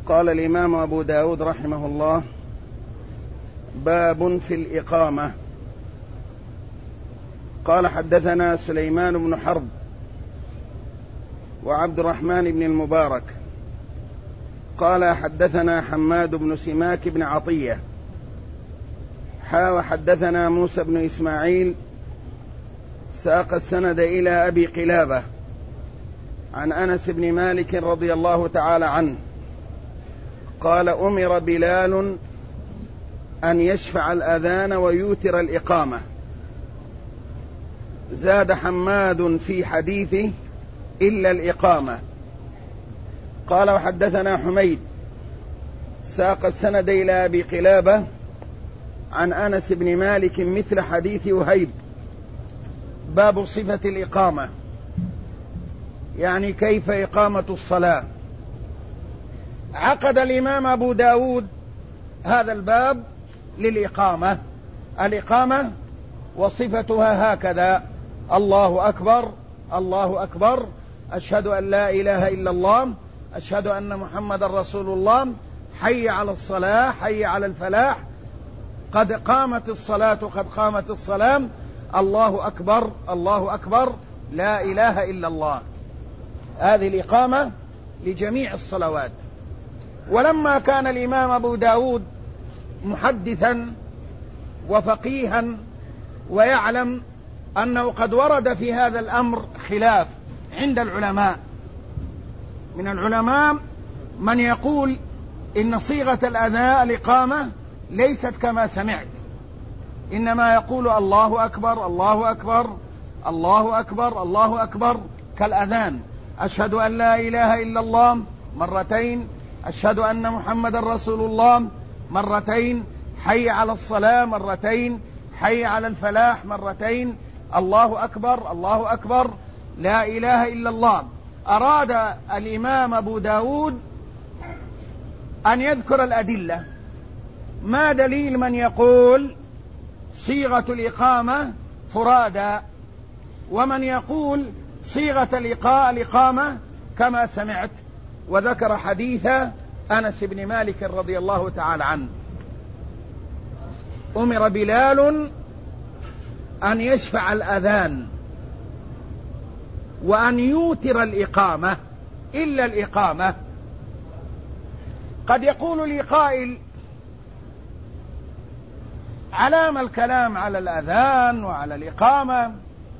قال الإمام أبو داود رحمه الله: باب في الإقامة. قال: حدثنا سليمان بن حرب وعبد الرحمن بن المبارك قال: حدثنا حماد بن سماك بن عطية وحدثنا موسى بن إسماعيل ساق السند إلى أبي قلابة عن أنس بن مالك رضي الله تعالى عنه قال: أمر بلال أن يشفع الأذان ويوتر الإقامة. زاد حماد في حديثه: إلا الإقامة. قال: وحدثنا حميد ساق السند إلى أبي قلابة عن أنس بن مالك مثل حديث وهيب. باب صفة الإقامة، يعني كيف إقامة الصلاة. عقد الإمام أبو داود هذا الباب للإقامة. الإقامة وصفتها هكذا: الله أكبر الله أكبر، أشهد أن لا إله إلا الله، أشهد أن محمد رسول الله، حي على الصلاة، حي على الفلاح، قد قامت الصلاة قد قامت الصلاة، الله أكبر الله أكبر، لا إله إلا الله. هذه الإقامة لجميع الصلوات. ولما كان الإمام أبو داود محدثا وفقيها ويعلم أنه قد ورد في هذا الأمر خلاف عند العلماء، من العلماء من يقول إن صيغة الإقامة ليست كما سمعت، إنما يقول الله أكبر الله أكبر الله أكبر الله أكبر كالأذان: أشهد أن لا إله إلا الله مرتين، أشهد أن محمد رسول الله مرتين، حي على الصلاة مرتين، حي على الفلاح مرتين، الله أكبر الله أكبر، لا إله إلا الله. أراد الإمام أبو داود أن يذكر الأدلة. ما دليل من يقول صيغة الإقامة فرادى، ومن يقول صيغة الإقامة كما سمعت؟ وذكر حديث أنس بن مالك رضي الله تعالى عنه: أمر بلال أن يشفع الأذان وأن يوتر الإقامة إلا الإقامة. قد يقول لي قائل: علام الكلام على الأذان وعلى الإقامة،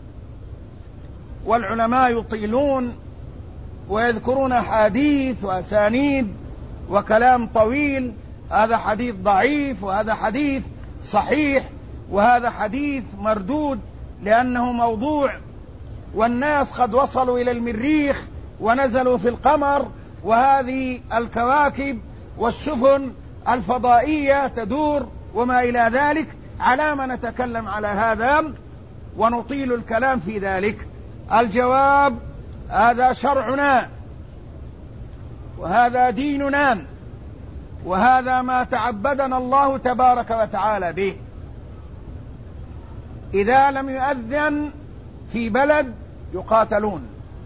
والعلماء يطيلون ويذكرون حديث وأسانيد وكلام طويل، هذا حديث ضعيف وهذا حديث صحيح وهذا حديث مردود لأنه موضوع، والناس قد وصلوا إلى المريخ ونزلوا في القمر، وهذه الكواكب والسفن الفضائية تدور وما إلى ذلك. على ما نتكلم على هذا ونطيل الكلام في ذلك؟ الجواب: هذا شرعنا وهذا ديننا وهذا ما تعبدنا الله تبارك وتعالى به. إذا لم يؤذن في بلد يقاتلون.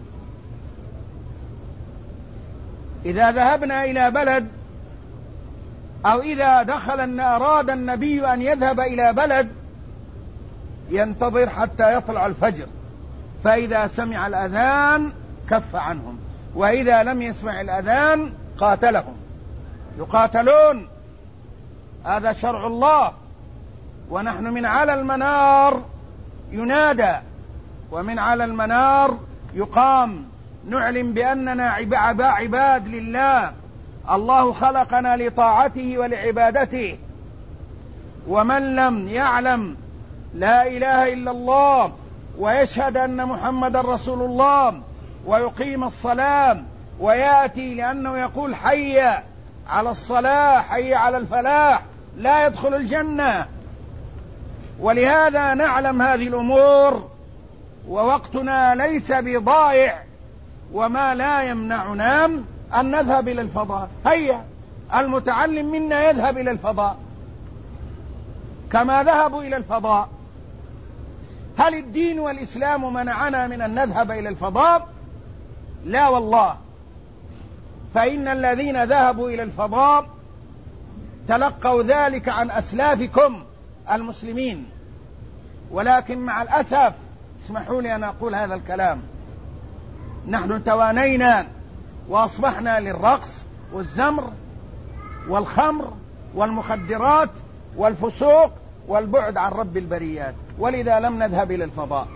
إذا ذهبنا إلى بلد أو إذا أراد النبي أن يذهب إلى بلد ينتظر حتى يطلع الفجر، فإذا سمع الأذان كف عنهم، وإذا لم يسمع الأذان قاتلهم. يقاتلون، هذا شرع الله. ونحن من على المنار ينادى ومن على المنار يقام، نعلم بأننا عباد لله، الله خلقنا لطاعته ولعبادته. ومن لم يعلم لا إله إلا الله ويشهد أن محمد رسول الله ويقيم الصلاة ويأتي لأنه يقول حي على الصلاة حي على الفلاح لا يدخل الجنة. ولهذا نعلم هذه الأمور ووقتنا ليس بضائع، وما لا يمنعنا أن نذهب إلى الفضاء. هيا المتعلم منا يذهب إلى الفضاء كما ذهبوا إلى الفضاء. هل الدين والإسلام منعنا من أن نذهب إلى الفضاء؟ لا والله. فإن الذين ذهبوا إلى الفضاء تلقوا ذلك عن أسلافكم المسلمين، ولكن مع الأسف، اسمحوا لي أن أقول هذا الكلام، نحن توانينا وأصبحنا للرقص والزمر والخمر والمخدرات والفسوق والبعد عن رب البريات، ولذا لم نذهب إلى الفضاء،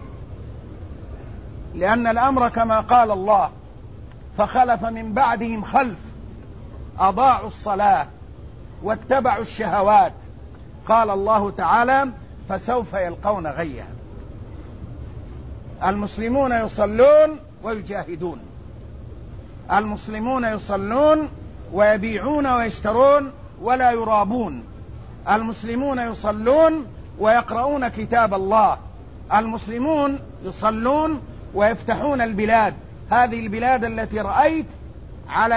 لأن الأمر كما قال الله: فخلف من بعدهم خلف أضاعوا الصلاة واتبعوا الشهوات. قال الله تعالى: فسوف يلقون غيا. المسلمون يصلون ويجاهدون، المسلمون يصلون ويبيعون ويشترون ولا يرابون، المسلمون يصلون ويقرؤون كتاب الله، المسلمون يصلون ويفتحون البلاد. هذه البلاد التي رأيت على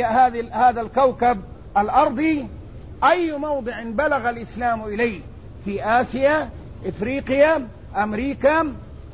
هذا الكوكب الأرضي، أي موضع بلغ الإسلام إليه، في آسيا، إفريقيا، أمريكا،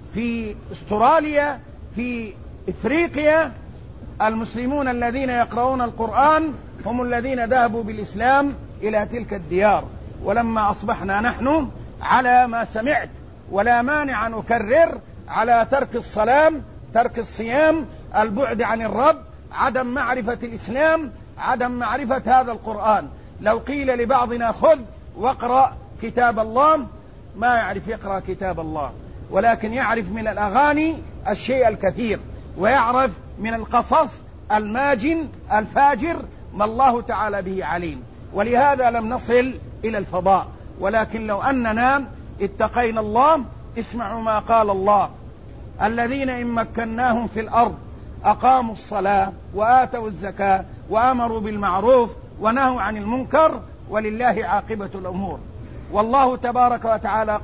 في أستراليا، في إفريقيا، المسلمون الذين يقرؤون القرآن هم الذين ذهبوا بالإسلام إلى تلك الديار. ولما أصبحنا نحن على ما سمعت، ولا مانع أن أكرر، على ترك الصلاة، ترك الصيام، البعد عن الرب، عدم معرفة الإسلام، عدم معرفة هذا القرآن. لو قيل لبعضنا: خذ واقرأ كتاب الله، ما يعرف يقرأ كتاب الله، ولكن يعرف من الأغاني الشيء الكثير، ويعرف من القصص الماجن الفاجر ما الله تعالى به عليم. ولهذا لم نصل إلى الفضاء، ولكن لو أننا اتقينا الله، اسمعوا ما قال الله: الذين إن مكناهم في الأرض أقاموا الصلاة وآتوا الزكاة وأمروا بالمعروف ونهوا عن المنكر ولله عاقبة الأمور. والله تبارك وتعالى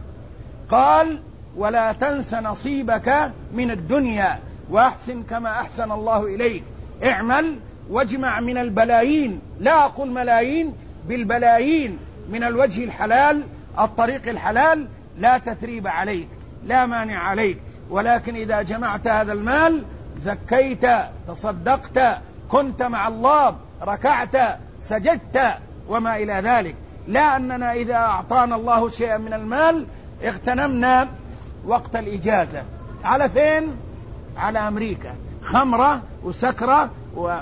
قال: ولا تنس نصيبك من الدنيا وأحسن كما أحسن الله إليك، اعمل واجمع من البلايين، لا أقول ملايين، بالبلايين، من الوجه الحلال، الطريق الحلال، لا تثريب عليك، لا مانع عليك. ولكن إذا جمعت هذا المال، زكيت، تصدقت، كنت مع الله، ركعت، سجدت، وما إلى ذلك. لا أننا إذا أعطانا الله شيئا من المال اغتنمنا وقت الإجازة. على فين؟ على أمريكا، خمرة وسكرة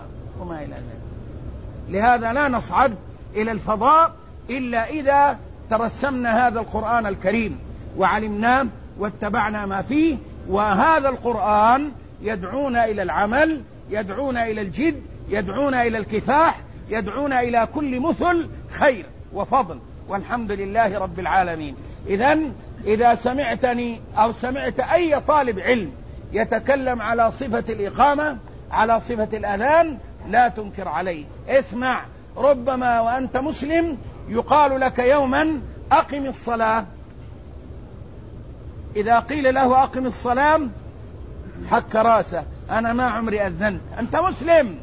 وما إلى ذلك. لهذا لا نصعد إلى الفضاء إلا إذا ترسمنا هذا القرآن الكريم وعلمناه واتبعنا ما فيه. وهذا القرآن يدعونا إلى العمل، يدعونا إلى الجد، يدعونا إلى الكفاح، يدعونا إلى كل مثل خير وفضل، والحمد لله رب العالمين. إذن إذا سمعتني أو سمعت أي طالب علم يتكلم على صفة الإقامة، على صفة الأذان، لا تنكر عليه، اسمع. ربما وأنت مسلم يقال لك يوما: أقم الصلاة. إذا قيل له أقم الصلاة حك راسه: أنا ما عمري أذنت. أنت مسلم،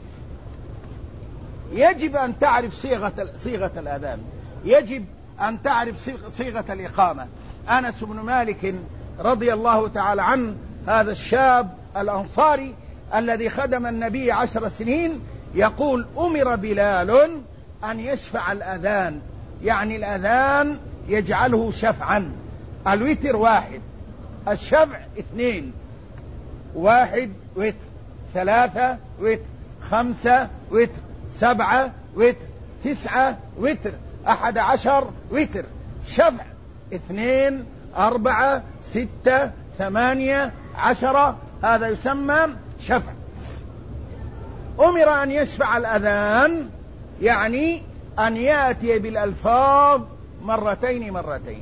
يجب أن تعرف صيغة الأذان، يجب أن تعرف صيغة الإقامة. أنس بن مالك رضي الله تعالى عنه، هذا الشاب الأنصاري الذي خدم النبي 10 سنين، يقول: أمر بلال أن يشفع الأذان، يعني الأذان يجعله شفعا. الوتر 1، الشفع 2، 1 وتر، 3 وتر، 5 وتر، 7 وتر، 9 وتر، 11 وتر. شفع 2، 4، 6، 8، 10، هذا يسمى شفع. أمر أن يشفع الأذان، يعني أن يأتي بالألفاظ مرتين،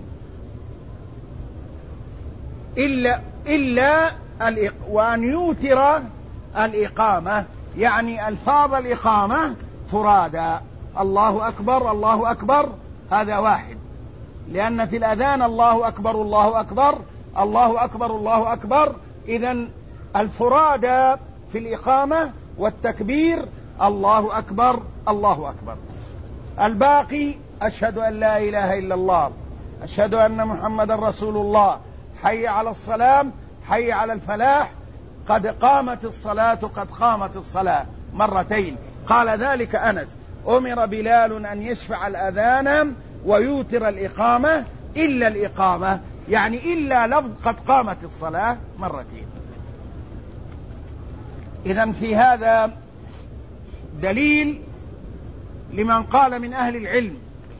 إلا وأن يوتر الإقامة، يعني ألفاظ الإقامة فرادى. الله أكبر، الله أكبر، هذا 1، لأن في الأذان الله أكبر، الله أكبر، الله أكبر، الله أكبر. إذن الفرادى في الإقامة والتكبير الله أكبر، الله أكبر. الباقي: أشهد أن لا إله إلا الله، أشهد أن محمد رسول الله، حي على الصلاة، حي على الفلاح، قد قامت الصلاة، قد قامت الصلاة. مرتين. قال ذلك أنس: أمر بلال أن يشفع الأذان ويوتر الإقامة إلا الإقامة، يعني إلا لفظ قد قامت الصلاة مرتين. إذن في هذا دليل لمن قال من أهل العلم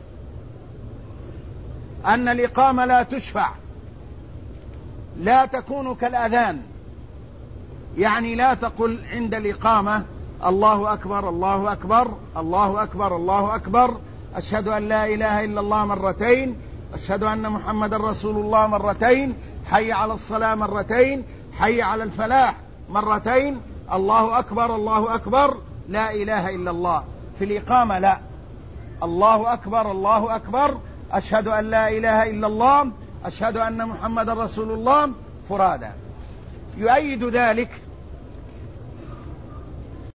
أن الإقامة لا تشفع، لا تكون كالأذان، يعني لا تقل عند الإقامة الله أكبر الله أكبر الله أكبر الله أكبر، أشهد أن لا إله إلا الله مرتين، أشهد أن محمد رسول الله مرتين، حي على الصلاة مرتين، حي على الفلاح مرتين، الله أكبر الله أكبر، لا إله إلا الله. في الإقامة لا، الله أكبر الله أكبر، أشهد أن لا إله إلا الله، أشهد أن محمد رسول الله، فرادا. يؤيد ذلك